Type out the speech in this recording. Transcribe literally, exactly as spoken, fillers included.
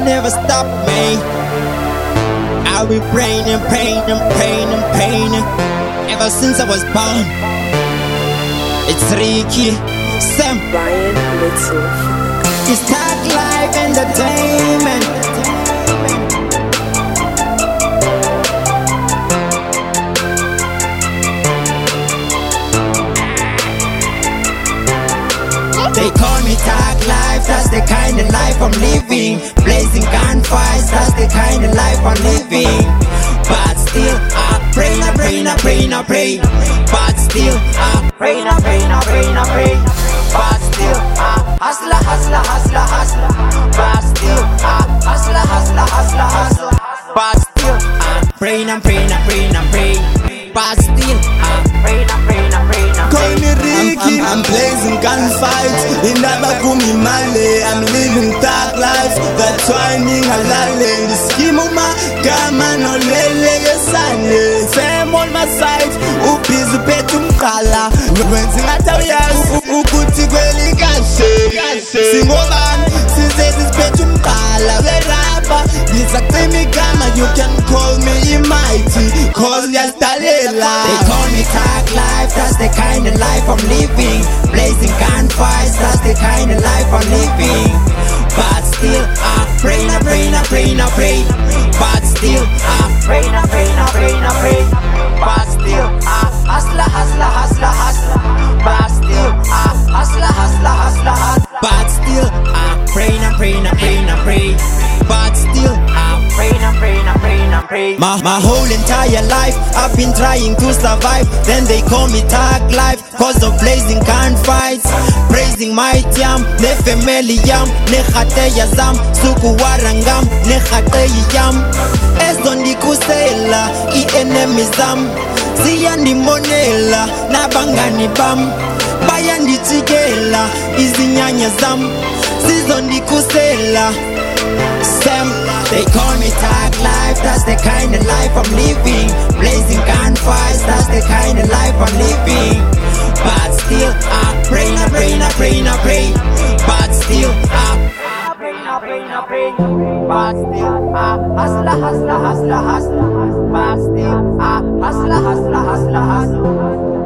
never stop me. I'll be praying and praying and praying and praying ever since I was born. It's Ricky, Sam, Ryan Little. It's Tag Life Entertainment. They call me Tag Life, that's the kind of life I'm living. Blazing gunfights, that's the kind of life I'm living. But still I pray, I pray, I pray, I pray. But still I pray, I pray, I pray, I pray. But still I hustler, hustler, hustler, hustler. But still I hustler, hustler, hustler, hustler. But still I pray, I pray, I pray, I pray. But still I pray, I pray, I pray, I pray. Call me Ricky, I'm, I'm, I'm blazing gunfights. In Abakumi Male, I'm living Tag Life. That's why I'm halale. The scheme of my gama no lele sane. Same on my side, ubizu petum kala. When singatawiyas, ukuti kweli kashe. Singoban, since petum kala. Verapa, this a temi gama. You can call me mighty, cause you're started. They call me Tag Life, that's the kind of life I'm living. Blazing gunfights, that's the kind of life I'm living. But still I pray, I pray, I pray, I pray. But still I pray, I pray, I pray, I pray. But still I hustler, hustler, hustler, hustler. But still I hustler, hustler, hustler, hustler. But still I pray, I pray, I pray, I pray. But still I pray, I pray, I pray, I pray. My, my whole entire life I've been trying to survive. Then they call me Tag Life, cause of blazing gunfights. Praising my yam, ne family yam, ne khate yazam, suku warangam, ne khate yam. Ezondi kusela, I enemy zam. Siyandi monela, nabangani bam. Bayandi tigela, izinyanya zam. Sizondi kusela, Sam. They call me Tag Life, that's the kind of life I'm living. Blazing gunfights, that's the kind of life I'm living. But still I pray, I pray, I pray, I pray. But still I pray, I pray, I pray. But still I hustler, hustler, hustler, hustler. But still I hustler, hustler, hustler, hustler.